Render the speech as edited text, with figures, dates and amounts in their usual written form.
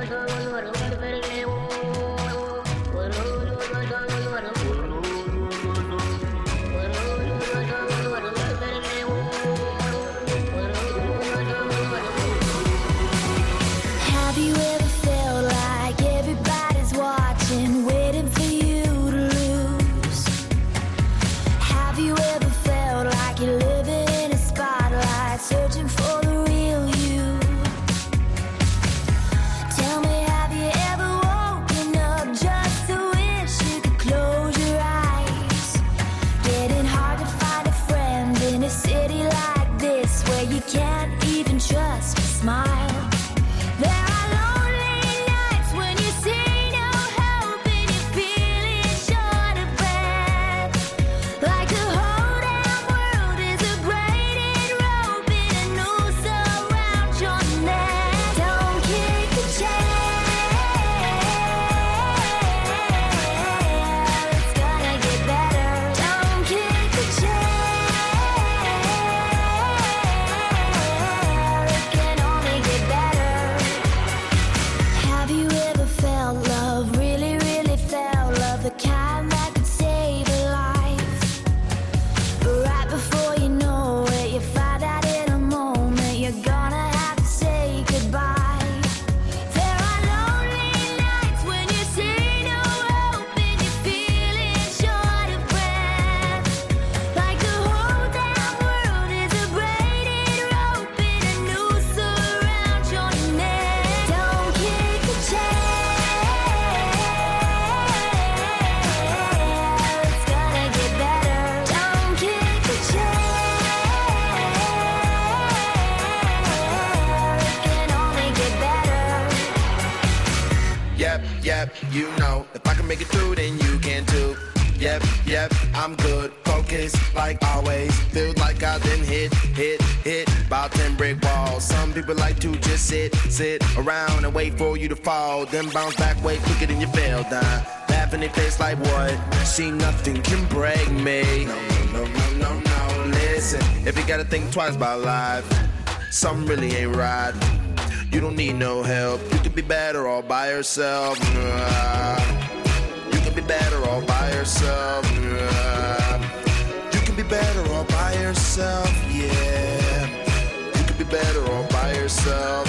You know, if I can make it through, then you can too. Yep, I'm good, focused like always. Feels like I've been hit about 10 brick walls. Some people like to just sit around and wait for you to fall, then bounce back way quicker than you fell down. Laugh in their face like what? See, nothing can break me. No, listen, if you gotta think twice about life, something really ain't right. You don't need no help. You could be better all by yourself. You can be better all by yourself. You can be better all by yourself. Yeah. You can be better all by yourself.